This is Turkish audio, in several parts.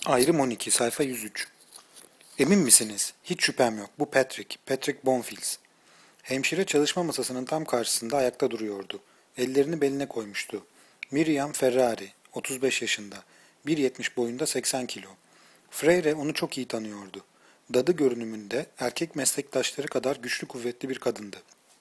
Ayrım 12, sayfa 103. Emin misiniz? Hiç şüphem yok. Bu Patrick. Patrick Bonfils. Hemşire çalışma masasının tam karşısında ayakta duruyordu. Ellerini beline koymuştu. Miriam Ferrari, 35 yaşında. 1,70 boyunda, 80 kilo. Freire onu çok iyi tanıyordu. Dadı görünümünde erkek meslektaşları kadar güçlü kuvvetli bir kadındı.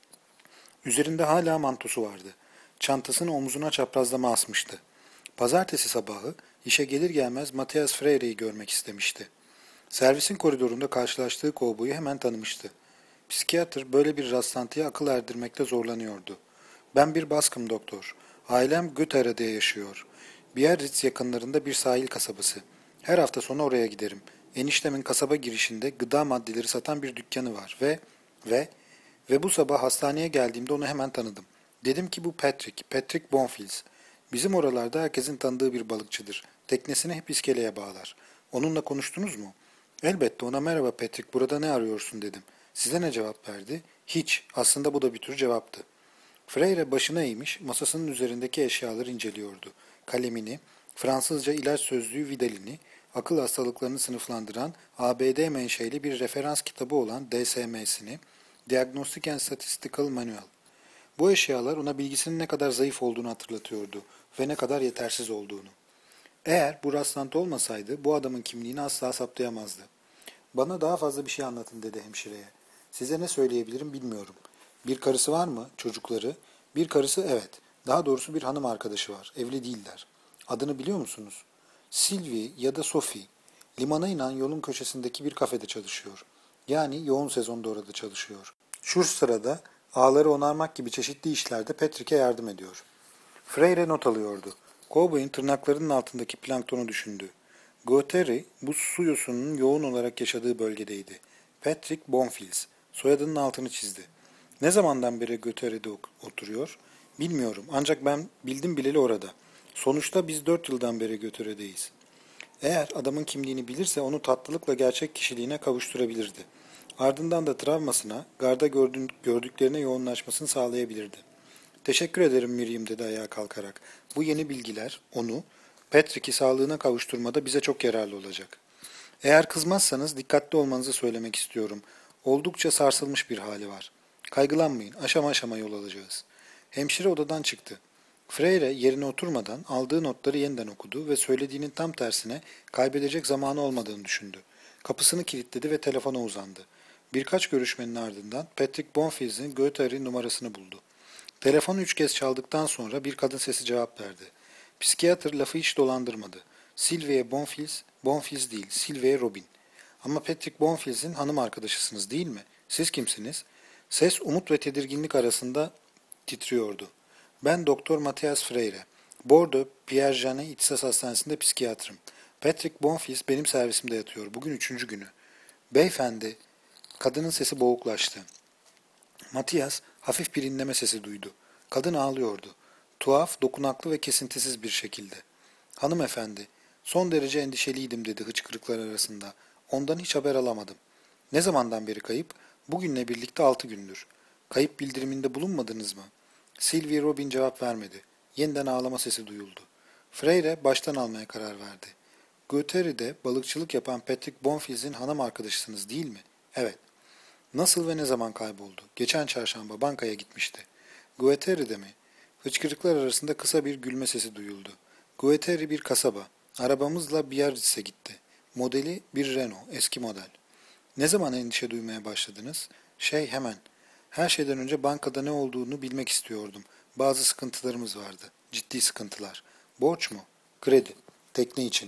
Üzerinde hala mantosu vardı. Çantasını omzuna çaprazlama asmıştı. Pazartesi sabahı işe gelir gelmez Matthias Freire'yi görmek istemişti. Servisin koridorunda karşılaştığı kovboyu hemen tanımıştı. Psikiyatr böyle bir rastlantıya akıl erdirmekte zorlanıyordu. Ben bir baskım doktor. Ailem Götere'de yaşıyor. Biarritz yakınlarında bir sahil kasabası. Her hafta sonu oraya giderim. Eniştemin kasaba girişinde gıda maddeleri satan bir dükkanı var ve ve bu sabah hastaneye geldiğimde onu hemen tanıdım. Dedim ki bu Patrick Bonfils. Bizim oralarda herkesin tanıdığı bir balıkçıdır. Teknesini hep iskeleye bağlar. Onunla konuştunuz mu? Elbette ona merhaba Patrick, burada ne arıyorsun dedim. Size ne cevap verdi? Hiç. Aslında bu da bir tür cevaptı. Freire başına eğmiş, masasının üzerindeki eşyaları inceliyordu. Kalemini, Fransızca ilaç sözlüğü Vidal'ini, akıl hastalıklarını sınıflandıran ABD menşeli bir referans kitabı olan DSM'sini, Diagnostic and Statistical Manual. Bu eşyalar ona bilgisinin ne kadar zayıf olduğunu hatırlatıyordu ve ne kadar yetersiz olduğunu. Eğer bu rastlantı olmasaydı bu adamın kimliğini asla saptayamazdı. Bana daha fazla bir şey anlatın dedi hemşireye. Size ne söyleyebilirim bilmiyorum. Bir karısı var mı? Çocukları? Bir karısı evet. Daha doğrusu bir hanım arkadaşı var. Evli değiller. Adını biliyor musunuz? Sylvie ya da Sophie. Limana inen yolun köşesindeki bir kafede çalışıyor. Yani yoğun sezonda orada çalışıyor. Şu sırada ağları onarmak gibi çeşitli işlerde Patrick'e yardım ediyor. Freire not alıyordu. Cowboy'un tırnaklarının altındaki planktonu düşündü. Guattari, bu su yosununun yoğun olarak yaşadığı bölgedeydi. Patrick Bonfils, soyadının altını çizdi. Ne zamandan beri Guattari'de oturuyor? Bilmiyorum, ancak ben bildim bileli orada. Sonuçta biz 4 yıldan beri Guattari'deyiz. Eğer adamın kimliğini bilirse onu tatlılıkla gerçek kişiliğine kavuşturabilirdi. Ardından da travmasına, garda gördüklerine yoğunlaşmasını sağlayabilirdi. Teşekkür ederim Miriam dedi ayağa kalkarak. Bu yeni bilgiler onu, Patrick'i sağlığına kavuşturmada bize çok yararlı olacak. Eğer kızmazsanız dikkatli olmanızı söylemek istiyorum. Oldukça sarsılmış bir hali var. Kaygılanmayın, aşama aşama yol alacağız. Hemşire odadan çıktı. Freire yerine oturmadan aldığı notları yeniden okudu ve söylediğinin tam tersine kaybedecek zamanı olmadığını düşündü. Kapısını kilitledi ve telefona uzandı. Birkaç görüşmenin ardından Patrick Bonfils'in Göteri numarasını buldu. Telefonu 3 kez çaldıktan sonra bir kadın sesi cevap verdi. Psikiyatr lafı hiç dolandırmadı. Sylvie Bonfils, Bonfils değil, Sylvie Robin. Ama Patrick Bonfils'in hanım arkadaşısınız değil mi? Siz kimsiniz? Ses umut ve tedirginlik arasında titriyordu. Ben Doktor Matthias Freire. Bordeaux Pierre Janet İhtisas Hastanesi'nde psikiyatrım. Patrick Bonfils benim servisimde yatıyor. Bugün 3. günü. Beyefendi, kadının sesi boğuklaştı. Matthias hafif bir inleme sesi duydu. Kadın ağlıyordu. Tuhaf, dokunaklı ve kesintisiz bir şekilde. Hanımefendi, son derece endişeliydim dedi hıçkırıklar arasında. Ondan hiç haber alamadım. Ne zamandan beri kayıp? Bugünle birlikte 6 gündür. Kayıp bildiriminde bulunmadınız mı? Sylvie Robin cevap vermedi. Yeniden ağlama sesi duyuldu. Freire baştan almaya karar verdi. Göteri'de balıkçılık yapan Patrick Bonfils'in hanım arkadaşısınız değil mi? Evet. Nasıl ve ne zaman kayboldu? Geçen çarşamba bankaya gitmişti. Guetteri'de mi? Hıçkırıklar arasında kısa bir gülme sesi duyuldu. Guetteri bir kasaba. Arabamızla Biarritz'e gitti. Modeli bir Renault, eski model. Ne zaman endişe duymaya başladınız? Hemen. Her şeyden önce bankada ne olduğunu bilmek istiyordum. Bazı sıkıntılarımız vardı. Ciddi sıkıntılar. Borç mu? Kredi. Tekne için.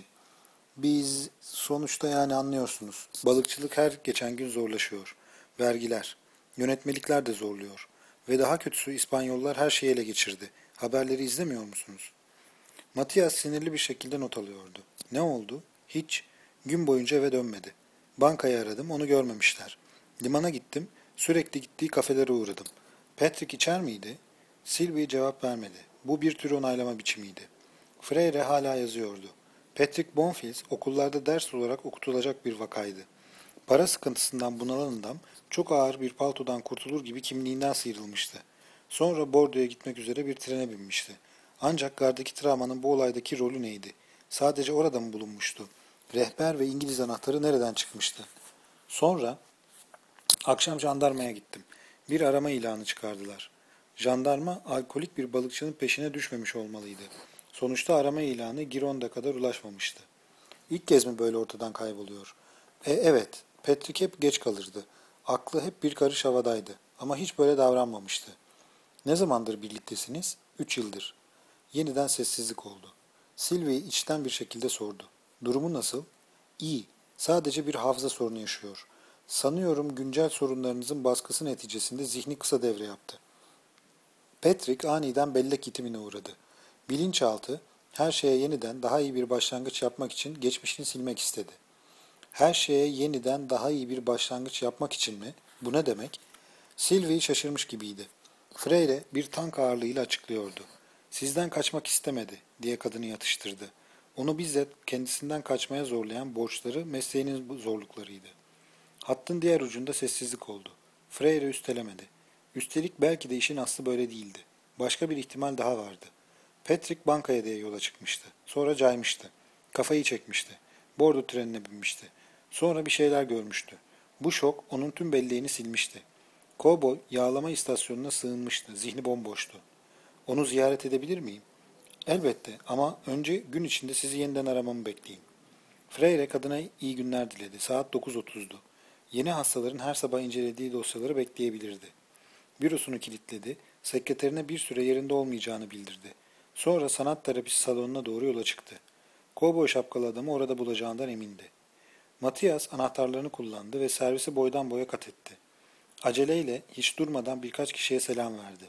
Biz sonuçta yani anlıyorsunuz. Balıkçılık her geçen gün zorlaşıyor. Vergiler, yönetmelikler de zorluyor. Ve daha kötüsü İspanyollar her şeyi ele geçirdi. Haberleri izlemiyor musunuz? Matias sinirli bir şekilde not alıyordu. Ne oldu? Hiç. Gün boyunca eve dönmedi. Bankayı aradım, onu görmemişler. Limana gittim, sürekli gittiği kafelere uğradım. Patrick içer miydi? Sylvie cevap vermedi. Bu bir tür onaylama biçimiydi. Freire hala yazıyordu. Patrick Bonfils okullarda ders olarak okutulacak bir vakaydı. Para sıkıntısından bunalan adam çok ağır bir paltodan kurtulur gibi kimliğinden sıyrılmıştı. Sonra Bordeaux'a gitmek üzere bir trene binmişti. Ancak gardaki travmanın bu olaydaki rolü neydi? Sadece orada mı bulunmuştu? Rehber ve İngiliz anahtarı nereden çıkmıştı? Sonra akşam jandarmaya gittim. Bir arama ilanı çıkardılar. Jandarma alkolik bir balıkçının peşine düşmemiş olmalıydı. Sonuçta arama ilanı Giron'da kadar ulaşmamıştı. İlk kez mi böyle ortadan kayboluyor? Evet, Patrick hep geç kalırdı. Aklı hep bir karış havadaydı ama hiç böyle davranmamıştı. Ne zamandır birliktesiniz? 3 yıldır. Yeniden sessizlik oldu. Sylvie içten bir şekilde sordu. Durumu nasıl? İyi. Sadece bir hafıza sorunu yaşıyor. Sanıyorum güncel sorunlarınızın baskısı neticesinde zihni kısa devre yaptı. Patrick aniden bellek yitimine uğradı. Bilinçaltı, her şeye yeniden daha iyi bir başlangıç yapmak için geçmişini silmek istedi. Her şeye yeniden daha iyi bir başlangıç yapmak için mi? Bu ne demek? Sylvie şaşırmış gibiydi. Freire bir tank ağırlığıyla açıklıyordu. Sizden kaçmak istemedi diye kadını yatıştırdı. Onu bizzat kendisinden kaçmaya zorlayan borçları mesleğinin zorluklarıydı. Hattın diğer ucunda sessizlik oldu. Freire üstelemedi. Üstelik belki de işin aslı böyle değildi. Başka bir ihtimal daha vardı. Patrick bankaya diye yola çıkmıştı. Sonra caymıştı. Kafayı çekmişti. Bordo trenine binmişti. Sonra bir şeyler görmüştü. Bu şok onun tüm belleğini silmişti. Kovboy yağlama istasyonuna sığınmıştı. Zihni bomboştu. Onu ziyaret edebilir miyim? Elbette ama önce gün içinde sizi yeniden aramamı bekleyin. Freire kadına iyi günler diledi. Saat 9:30'du. Yeni hastaların her sabah incelediği dosyaları bekleyebilirdi. Bürosunu kilitledi, sekreterine bir süre yerinde olmayacağını bildirdi. Sonra sanat terapisi salonuna doğru yola çıktı. Kovboy şapkalı adamı orada bulacağından emindi. Matias anahtarlarını kullandı ve servisi boydan boya kat etti. Aceleyle hiç durmadan birkaç kişiye selam verdi.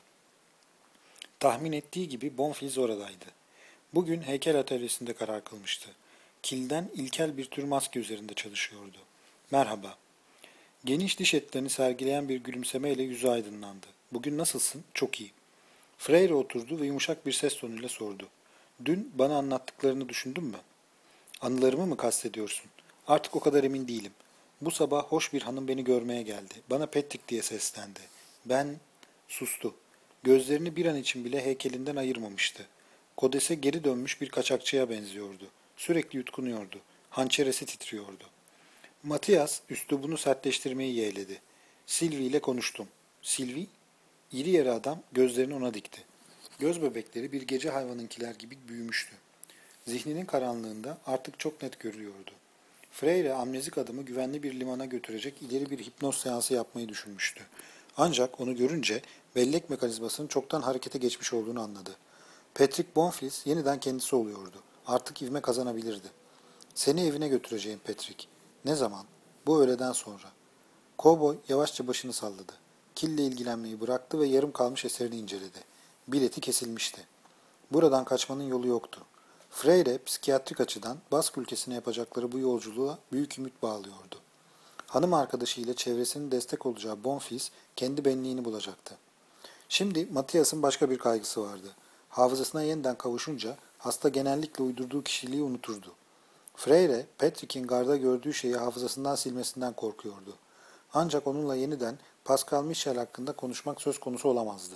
Tahmin ettiği gibi Bonfils oradaydı. Bugün heykel atölyesinde karar kılmıştı. Kilden ilkel bir tür maske üzerinde çalışıyordu. Merhaba. Geniş diş etlerini sergileyen bir gülümsemeyle yüzü aydınlandı. Bugün nasılsın? Çok iyi. Freire oturdu ve yumuşak bir ses tonuyla sordu. Dün bana anlattıklarını düşündün mü? Anılarımı mı kastediyorsun? Artık o kadar emin değilim. Bu sabah hoş bir hanım beni görmeye geldi. Bana Patrick diye seslendi. Ben sustu. Gözlerini bir an için bile heykelinden ayırmamıştı. Kodese geri dönmüş bir kaçakçıya benziyordu. Sürekli yutkunuyordu. Hançeresi titriyordu. Matias üslubunu sertleştirmeyi yeğledi. Sylvie ile konuştum. Sylvie? İri yarı adam gözlerini ona dikti. Göz bebekleri bir gece hayvanınkiler gibi büyümüştü. Zihninin karanlığında artık çok net görülüyordu. Freire amnezik adamı güvenli bir limana götürecek ileri bir hipnoz seansı yapmayı düşünmüştü. Ancak onu görünce bellek mekanizmasının çoktan harekete geçmiş olduğunu anladı. Patrick Bonfils yeniden kendisi oluyordu. Artık ivme kazanabilirdi. Seni evine götüreceğim Patrick. Ne zaman? Bu öğleden sonra. Kovboy yavaşça başını salladı. Kille ilgilenmeyi bıraktı ve yarım kalmış eserini inceledi. Bileti kesilmişti. Buradan kaçmanın yolu yoktu. Freire psikiyatrik açıdan Bask ülkesine yapacakları bu yolculuğa büyük ümit bağlıyordu. Hanım arkadaşı ile çevresinin destek olacağı Bonfils kendi benliğini bulacaktı. Şimdi Matias'ın başka bir kaygısı vardı. Hafızasına yeniden kavuşunca hasta genellikle uydurduğu kişiliği unuturdu. Freire, Patrick'in garda gördüğü şeyi hafızasından silmesinden korkuyordu. Ancak onunla yeniden Pascal Michel hakkında konuşmak söz konusu olamazdı.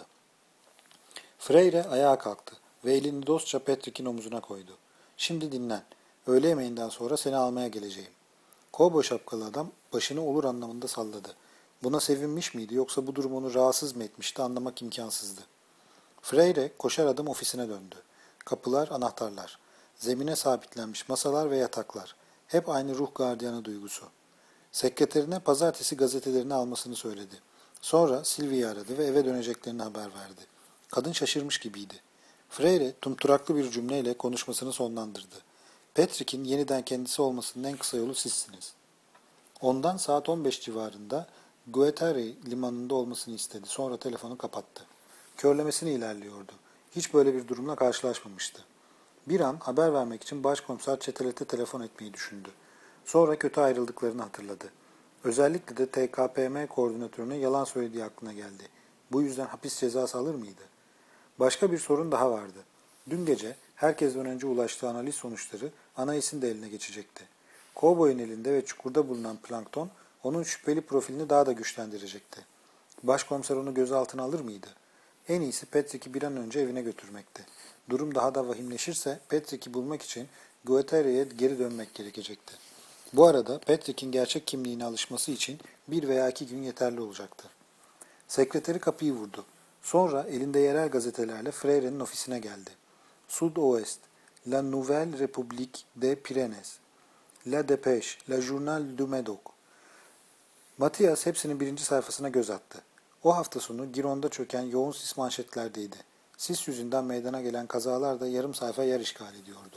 Freire ayağa kalktı ve elini dostça Patrick'in omuzuna koydu. Şimdi dinlen. Öğle yemeğinden sonra seni almaya geleceğim. Kovboy şapkalı adam başını olur anlamında salladı. Buna sevinmiş miydi yoksa bu durum onu rahatsız mı etmişti anlamak imkansızdı. Freire koşar adım ofisine döndü. Kapılar, anahtarlar. Zemine sabitlenmiş masalar ve yataklar. Hep aynı ruh gardiyanı duygusu. Sekreterine pazartesi gazetelerini almasını söyledi. Sonra Sylvie'yi aradı ve eve döneceklerini haber verdi. Kadın şaşırmış gibiydi. Freire tumturaklı bir cümleyle konuşmasını sonlandırdı. Patrick'in yeniden kendisi olmasının en kısa yolu sizsiniz. Ondan saat 15 civarında Guattari limanında olmasını istedi. Sonra telefonu kapattı. Körlemesine ilerliyordu. Hiç böyle bir durumla karşılaşmamıştı. Bir an haber vermek için başkomiser Çetelet'e telefon etmeyi düşündü. Sonra kötü ayrıldıklarını hatırladı. Özellikle de TKPM koordinatörüne yalan söylediği aklına geldi. Bu yüzden hapis cezası alır mıydı? Başka bir sorun daha vardı. Dün gece herkesten önce ulaştığı analiz sonuçları Anais'in de eline geçecekti. Kovboy'un elinde ve çukurda bulunan plankton onun şüpheli profilini daha da güçlendirecekti. Başkomiser onu gözaltına alır mıydı? En iyisi Patrick'i bir an önce evine götürmekti. Durum daha da vahimleşirse Patrick'i bulmak için Guattari'ye geri dönmek gerekecekti. Bu arada Patrick'in gerçek kimliğine alışması için 1 veya 2 gün yeterli olacaktı. Sekreteri kapıyı vurdu. Sonra elinde yerel gazetelerle Freire'nin ofisine geldi. Sud-Ouest, La Nouvelle République des Pyrénées, La Dépêche, La Journal du Médoc. Matias hepsinin birinci sayfasına göz attı. O hafta sonu Giron'da çöken yoğun sis manşetlerdeydi. Sis yüzünden meydana gelen kazalar da yarım sayfa yer işgal ediyordu.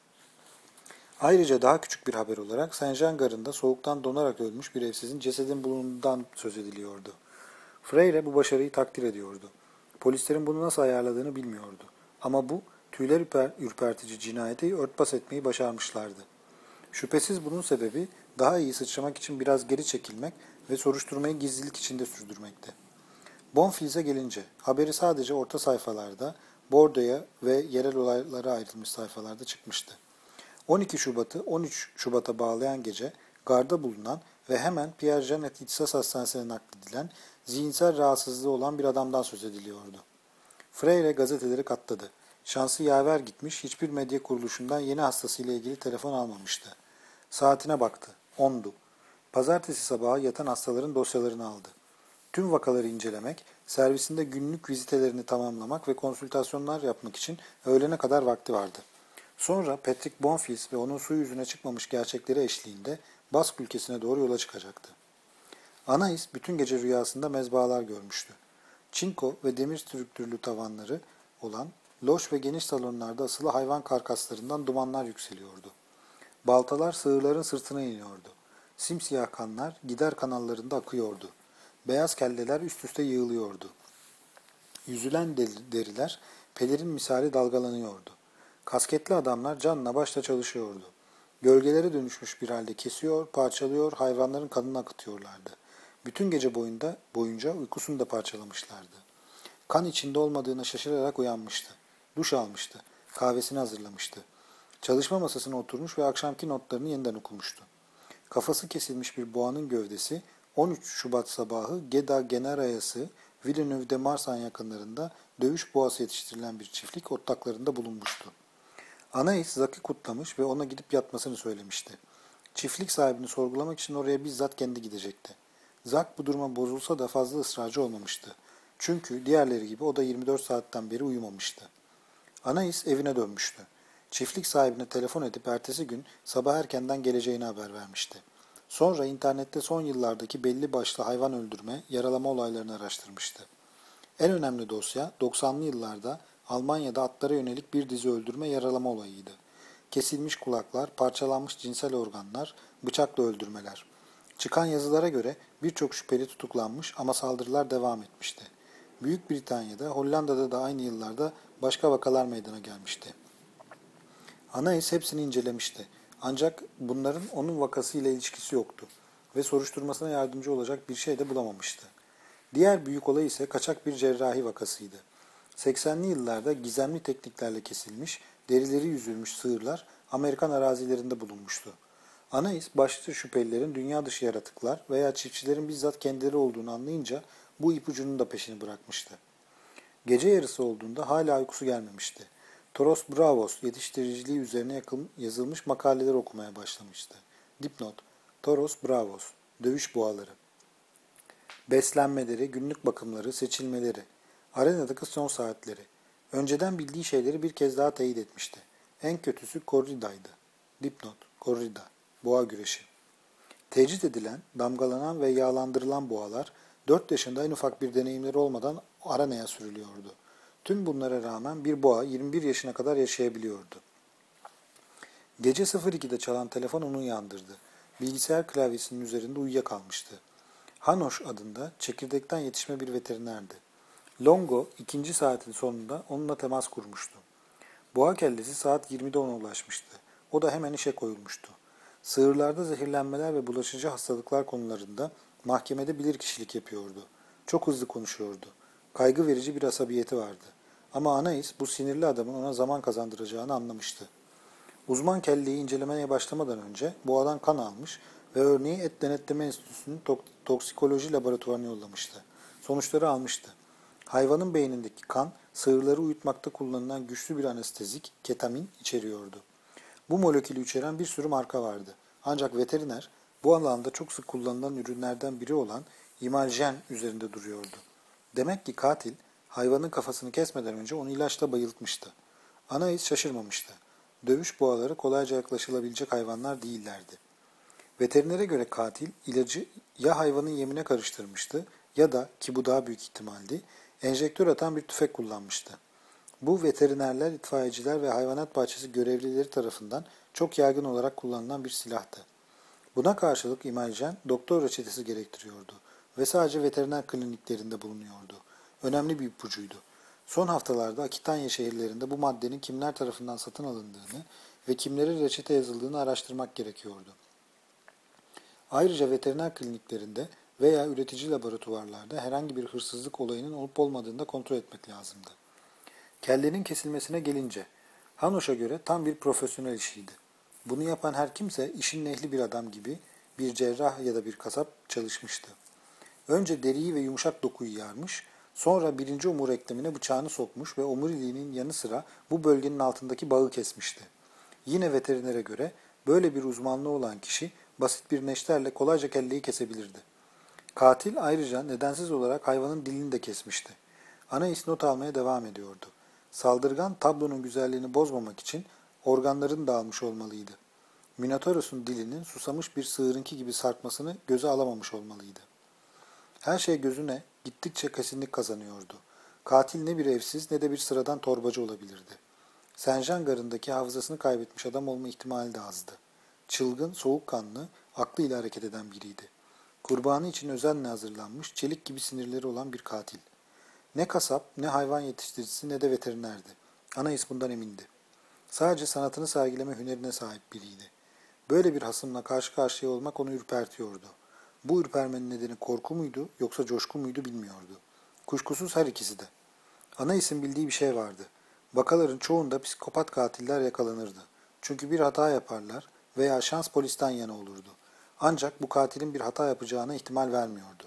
Ayrıca daha küçük bir haber olarak Saint-Jean garında soğuktan donarak ölmüş bir evsizin cesedin bulunduğundan söz ediliyordu. Freire bu başarıyı takdir ediyordu. Polislerin bunu nasıl ayarladığını bilmiyordu. Ama bu tüyler ürpertici cinayeti örtbas etmeyi başarmışlardı. Şüphesiz bunun sebebi daha iyi sıçramak için biraz geri çekilmek ve soruşturmayı gizlilik içinde sürdürmekti. Bonfils'e gelince haberi sadece orta sayfalarda, Bordo'ya ve yerel olaylara ayrılmış sayfalarda çıkmıştı. 12 Şubat'ı 13 Şubat'a bağlayan gece garda bulunan ve hemen Pierre Janet İhtisas Hastanesi'ne nakledilen zihinsel rahatsızlığı olan bir adamdan söz ediliyordu. Freire gazeteleri katladı. Şansı yaver gitmiş, hiçbir medya kuruluşundan yeni hastasıyla ilgili telefon almamıştı. Saatine baktı. 10'du. Pazartesi sabahı yatan hastaların dosyalarını aldı. Tüm vakaları incelemek, servisinde günlük vizitelerini tamamlamak ve konsültasyonlar yapmak için öğlene kadar vakti vardı. Sonra Patrick Bonfils ve onun su yüzüne çıkmamış gerçekleri eşliğinde Bask ülkesine doğru yola çıkacaktı. Anais bütün gece rüyasında mezbahalar görmüştü. Çinko ve demir strüktürlü tavanları olan loş ve geniş salonlarda asılı hayvan karkaslarından dumanlar yükseliyordu. Baltalar sığırların sırtına iniyordu. Simsiyah kanlar gider kanallarında akıyordu. Beyaz kelleler üst üste yığılıyordu. Yüzülen deriler pelerin misali dalgalanıyordu. Kasketli adamlar canla başla çalışıyordu. Gölgelere dönüşmüş bir halde kesiyor, parçalıyor, hayvanların kanını akıtıyorlardı. Bütün gece boyunca uykusunu da parçalamışlardı. Kan içinde olmadığına şaşırarak uyanmıştı. Duş almıştı. Kahvesini hazırlamıştı. Çalışma masasına oturmuş ve akşamki notlarını yeniden okumuştu. Kafası kesilmiş bir boğanın gövdesi 13 Şubat sabahı Geda Generayası Villeneuve-de-Marsan yakınlarında dövüş boğası yetiştirilen bir çiftlik otlaklarında bulunmuştu. Anais Zak'ı kutlamış ve ona gidip yatmasını söylemişti. Çiftlik sahibini sorgulamak için oraya bizzat kendi gidecekti. Zak bu duruma bozulsa da fazla ısrarcı olmamıştı. Çünkü diğerleri gibi o da 24 saatten beri uyumamıştı. Anais evine dönmüştü. Çiftlik sahibine telefon edip ertesi gün sabah erkenden geleceğini haber vermişti. Sonra internette son yıllardaki belli başlı hayvan öldürme, yaralama olaylarını araştırmıştı. En önemli dosya 90'lı yıllarda Almanya'da atlara yönelik bir dizi öldürme yaralama olayıydı. Kesilmiş kulaklar, parçalanmış cinsel organlar, bıçakla öldürmeler. Çıkan yazılara göre birçok şüpheli tutuklanmış ama saldırılar devam etmişti. Büyük Britanya'da, Hollanda'da da aynı yıllarda başka vakalar meydana gelmişti. Anais hepsini incelemişti. Ancak bunların onun vakasıyla ilişkisi yoktu ve soruşturmasına yardımcı olacak bir şey de bulamamıştı. Diğer büyük olay ise kaçak bir cerrahi vakasıydı. 80'li yıllarda gizemli tekniklerle kesilmiş, derileri yüzülmüş sığırlar Amerikan arazilerinde bulunmuştu. Anais başlıca şüphelilerin dünya dışı yaratıklar veya çiftçilerin bizzat kendileri olduğunu anlayınca bu ipucunun da peşini bırakmıştı. Gece yarısı olduğunda hala uykusu gelmemişti. Toros Bravos yetiştiriciliği üzerine yazılmış makaleler okumaya başlamıştı. Dipnot: Toros Bravos, dövüş boğaları. Beslenmeleri, günlük bakımları, seçilmeleri, arenadaki son saatleri. Önceden bildiği şeyleri bir kez daha teyit etmişti. En kötüsü korridaydı. Dipnot: Korrida, boğa güreşi. Tecrit edilen, damgalanan ve yağlandırılan boğalar 4 yaşında en ufak bir deneyimleri olmadan arenaya sürülüyordu. Tüm bunlara rağmen bir boğa 21 yaşına kadar yaşayabiliyordu. Gece 02'de çalan telefon onu uyandırdı. Bilgisayar klavyesinin üzerinde uyuyakalmıştı. Hanoş adında çekirdekten yetişme bir veterinerdi. Longo ikinci saatin sonunda onunla temas kurmuştu. Boğa kellesi saat 20'de ona ulaşmıştı. O da hemen işe koyulmuştu. Sığırlarda zehirlenmeler ve bulaşıcı hastalıklar konularında mahkemede bilirkişilik yapıyordu. Çok hızlı konuşuyordu. Kaygı verici bir asabiyeti vardı. Ama Anais bu sinirli adamın ona zaman kazandıracağını anlamıştı. Uzman kelleyi incelemeye başlamadan önce boğadan kan almış ve örneği Et Denetleme Enstitüsü'nün toksikoloji laboratuvarına yollamıştı. Sonuçları almıştı. Hayvanın beynindeki kan, sığırları uyutmakta kullanılan güçlü bir anestezik, ketamin içeriyordu. Bu molekülü içeren bir sürü marka vardı. Ancak veteriner bu alanda çok sık kullanılan ürünlerden biri olan imaljen üzerinde duruyordu. Demek ki katil hayvanın kafasını kesmeden önce onu ilaçla bayıltmıştı. Anais şaşırmamıştı. Dövüş boğaları kolayca yaklaşılabilecek hayvanlar değillerdi. Veterinere göre katil ilacı ya hayvanın yemine karıştırmıştı ya da, ki bu daha büyük ihtimaldi, enjektör atan bir tüfek kullanmıştı. Bu veterinerler, itfaiyeciler ve hayvanat bahçesi görevlileri tarafından çok yaygın olarak kullanılan bir silahtı. Buna karşılık imaljen doktor reçetesi gerektiriyordu ve sadece veteriner kliniklerinde bulunuyordu. Önemli bir ipucuydu. Son haftalarda Akitanya şehirlerinde bu maddenin kimler tarafından satın alındığını ve kimlere reçete yazıldığını araştırmak gerekiyordu. Ayrıca veteriner kliniklerinde veya üretici laboratuvarlarda herhangi bir hırsızlık olayının olup olmadığını da kontrol etmek lazımdı. Kellenin kesilmesine gelince, Hanoş'a göre tam bir profesyonel işiydi. Bunu yapan her kimse işin ehli bir adam gibi bir cerrah ya da bir kasap çalışmıştı. Önce deriyi ve yumuşak dokuyu yarmış, sonra birinci omur eklemine bıçağını sokmuş ve omuriliğinin yanı sıra bu bölgenin altındaki bağı kesmişti. Yine veterinere göre böyle bir uzmanlığı olan kişi basit bir neşterle kolayca kelleyi kesebilirdi. Katil ayrıca nedensiz olarak hayvanın dilini de kesmişti. Anais not almaya devam ediyordu. Saldırgan tablonun güzelliğini bozmamak için organlarını da almış olmalıydı. Minotaurus'un dilinin susamış bir sığırınki gibi sarkmasını göze alamamış olmalıydı. Her şey gözüne gittikçe kesinlik kazanıyordu. Katil ne bir evsiz ne de bir sıradan torbacı olabilirdi. Saint-Jean garındaki hafızasını kaybetmiş adam olma ihtimali de azdı. Çılgın, soğukkanlı, aklıyla hareket eden biriydi. Kurbanı için özenle hazırlanmış, çelik gibi sinirleri olan bir katil. Ne kasap, ne hayvan yetiştiricisi ne de veterinerdi. Anais bundan emindi. Sadece sanatını sergileme hünerine sahip biriydi. Böyle bir hasımla karşı karşıya olmak onu ürpertiyordu. Bu ürpermenin nedeni korku muydu yoksa coşku muydu bilmiyordu. Kuşkusuz her ikisi de. Anais'in bildiği bir şey vardı. Vakaların çoğunda psikopat katiller yakalanırdı. Çünkü bir hata yaparlar veya şans polisten yana olurdu. Ancak bu katilin bir hata yapacağına ihtimal vermiyordu.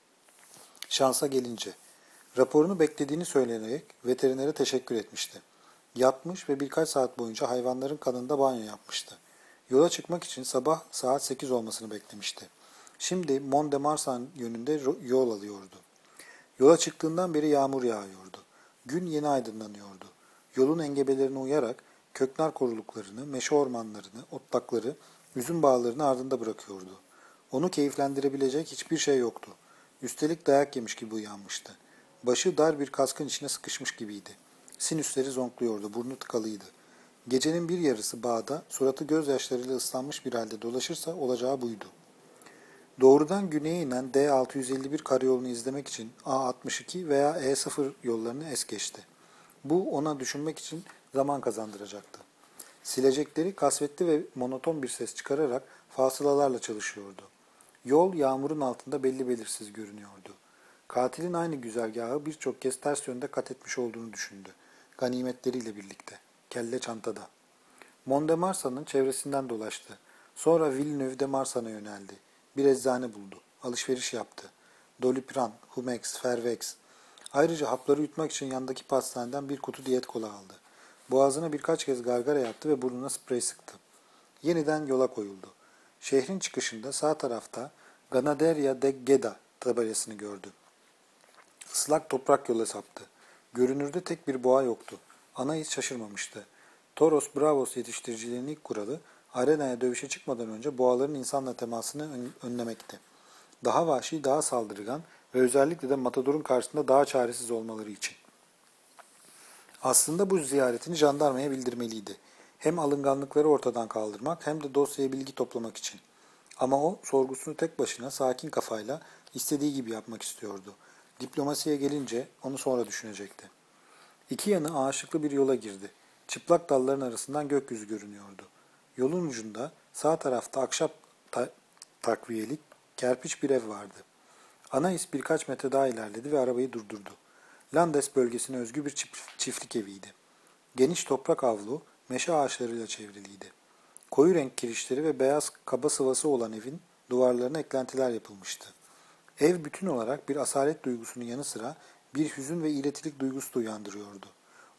Şansa gelince, raporunu beklediğini söyleyerek veterinere teşekkür etmişti. Yatmış ve birkaç saat boyunca hayvanların kanında banyo yapmıştı. Yola çıkmak için sabah saat 8 olmasını beklemişti. Şimdi Mont de Marsan yönünde yol alıyordu. Yola çıktığından beri yağmur yağıyordu. Gün yeni aydınlanıyordu. Yolun engebelerine uyarak köknar koruluklarını, meşe ormanlarını, otlakları, üzüm bağlarını ardında bırakıyordu. Onu keyiflendirebilecek hiçbir şey yoktu. Üstelik dayak yemiş gibi uyanmıştı. Başı dar bir kaskın içine sıkışmış gibiydi. Sinüsleri zonkluyordu, burnu tıkalıydı. Gecenin bir yarısı bağda, suratı gözyaşlarıyla ıslanmış bir halde dolaşırsa olacağı buydu. Doğrudan güneye inen D651 karayolunu izlemek için A62 veya E0 yollarını es geçti. Bu ona düşünmek için zaman kazandıracaktı. Silecekleri kasvetli ve monoton bir ses çıkararak fasılalarla çalışıyordu. Yol yağmurun altında belli belirsiz görünüyordu. Katilin aynı güzergahı birçok kez ters yönde kat etmiş olduğunu düşündü. Ganimetleriyle birlikte. Kelle çantada. Mont-de-Marsan'ın çevresinden dolaştı. Sonra Villeneuve-de-Marsan'a yöneldi. Bir eczane buldu. Alışveriş yaptı. Doliprane, Humex, Fervex. Ayrıca hapları yutmak için yandaki pastaneden bir kutu diyet kola aldı. Boğazına birkaç kez gargara yaptı ve burnuna sprey sıktı. Yeniden yola koyuldu. Şehrin çıkışında sağ tarafta Ganaderia de Geda tabelasını gördü. Islak toprak yola saptı. Görünürde tek bir boğa yoktu. Anais şaşırmamıştı. Toros Bravos yetiştiriciliğinin ilk kuralı, arenaya dövüşe çıkmadan önce boğaların insanla temasını önlemekti. Daha vahşi, daha saldırgan ve özellikle de matadorun karşısında daha çaresiz olmaları için. Aslında bu ziyaretini jandarmaya bildirmeliydi. Hem alınganlıkları ortadan kaldırmak hem de dosyaya bilgi toplamak için. Ama o sorgusunu tek başına sakin kafayla istediği gibi yapmak istiyordu. Diplomasiye gelince onu sonra düşünecekti. İki yanı ağaçlıklı bir yola girdi. Çıplak dalların arasından gökyüzü görünüyordu. Yolun ucunda sağ tarafta ahşap takviyelik kerpiç bir ev vardı. Anais birkaç metre daha ilerledi ve arabayı durdurdu. Landes bölgesine özgü bir çiftlik eviydi. Geniş toprak avlu, meşe ağaçlarıyla çevriliydi. Koyu renk kirişleri ve beyaz kaba sıvası olan evin duvarlarına eklentiler yapılmıştı. Ev bütün olarak bir asalet duygusunun yanı sıra bir hüzün ve iğretilik duygusu da uyandırıyordu.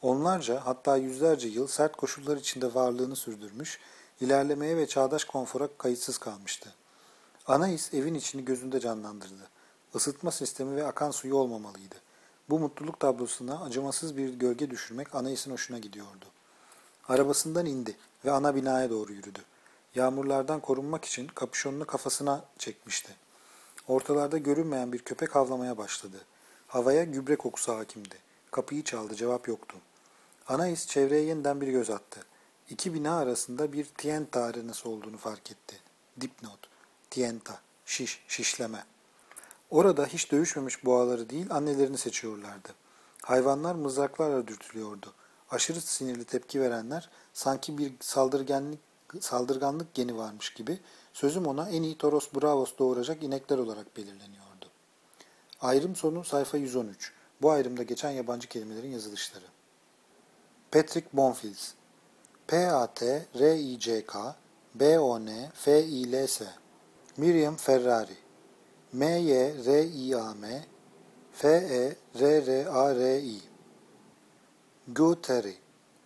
Onlarca, hatta yüzlerce yıl sert koşullar içinde varlığını sürdürmüş, ilerlemeye ve çağdaş konfora kayıtsız kalmıştı. Anais evin içini gözünde canlandırdı. Isıtma sistemi ve akan suyu olmamalıydı. Bu mutluluk tablosuna acımasız bir gölge düşürmek Anais'in hoşuna gidiyordu. Arabasından indi ve ana binaya doğru yürüdü. Yağmurlardan korunmak için kapüşonunu kafasına çekmişti. Ortalarda görünmeyen bir köpek havlamaya başladı. Havaya gübre kokusu hakimdi. Kapıyı çaldı, cevap yoktu. Anais çevreye yeniden bir göz attı. İki bina arasında bir tienta arenası olduğunu fark etti. Dipnot, tienta, şişleme. Orada hiç dövüşmemiş boğaları değil, annelerini seçiyorlardı. Hayvanlar mızraklarla dürtülüyordu. Aşırı sinirli tepki verenler sanki bir saldırganlık geni varmış gibi sözüm ona en iyi Toros Bravos doğuracak inekler olarak belirleniyordu. Ayrım sonu sayfa 113. Bu ayrımda geçen yabancı kelimelerin yazılışları. Patrick Bonfils, P-A-T-R-I-C-K, B-O-N-F-I-L-S, Miriam Ferrari, M-Y-R-I-A-M, F-E-R-R-A-R-I, Guthrie,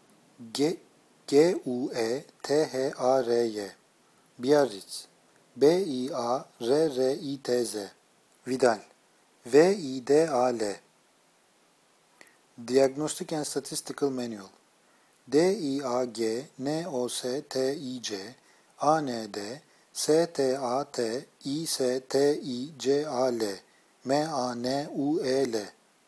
G-U-E-T-H-A-R-Y, Biarritz, B-I-A-R-R-I-T-Z, Vidal, V-I-D-A-L, Diagnostic and Statistical Manual, D-I-A-G-N-O-S-T-I-C, A-N-D, S-T-A-T-I-S-T-I-C-A-L, M-A-N-U-E-L,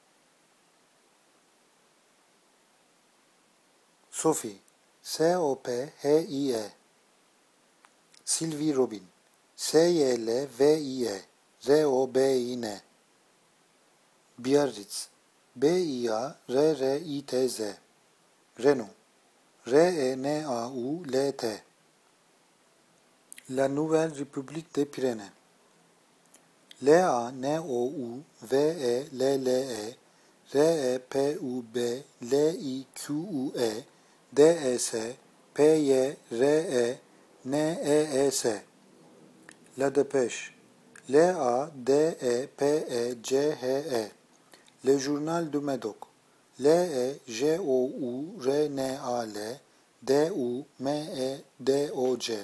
Sophie, S-O-P-H-I-E, Sylvie Robin, S-Y-L-V-I-E, R-O-B-I-N, Biarritz, B-I-A-R-R-I-T-Z, Renault, R-E-N-A-U-L-T, La Nouvelle République des Pyrénées, L-A-N-O-U-V-E-L-L-E, R-E-P-U-B-L-I-Q-U-E, D-E-S, P-Y-R-E-N-E-E-S, La Dépêche, L-A-D-E-P-E-C-H-E, Le Journal du Médoc, L-E-J-O-U-R-N-A-L, D-U-M-E-D-O-C,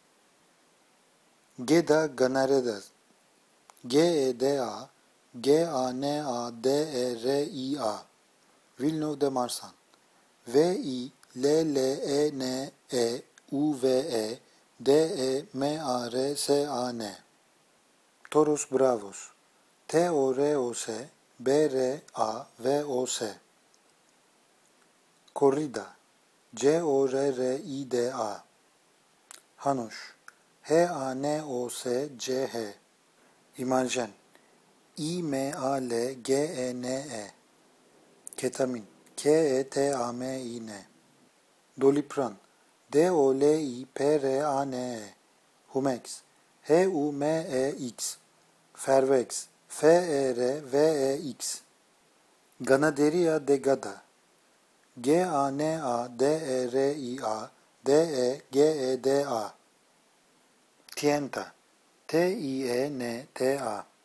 Geda Ganaredas, G-E-D-A, G-A-N-A-D-E-R-I-A, Villeneuve-de-Marsan, V-I-L-L-E-N-E-U-V-E, D-E-M-A-R-S-A-N, Toros Bravos, T-O-R-O-S, B-R-A-V-O-S, Corrida, C-O-R-R-I-D-A, Hanoş, H-A-N-O-S-C-H, İmaljen, İ-M-A-L-G-E-N-E, Ketamin, K-E-T-A-M-İ-N, Dolipran, D-O-L-I-P-R-A-N-E, Humex, H-U-M-E-X, Fervex, F-E-R-V-E-X, Ganaderia de Gada, G-A-N-A-D-E-R-I-A, D-E-G-E-D-A, Tienta, T-I-E-N-T-A,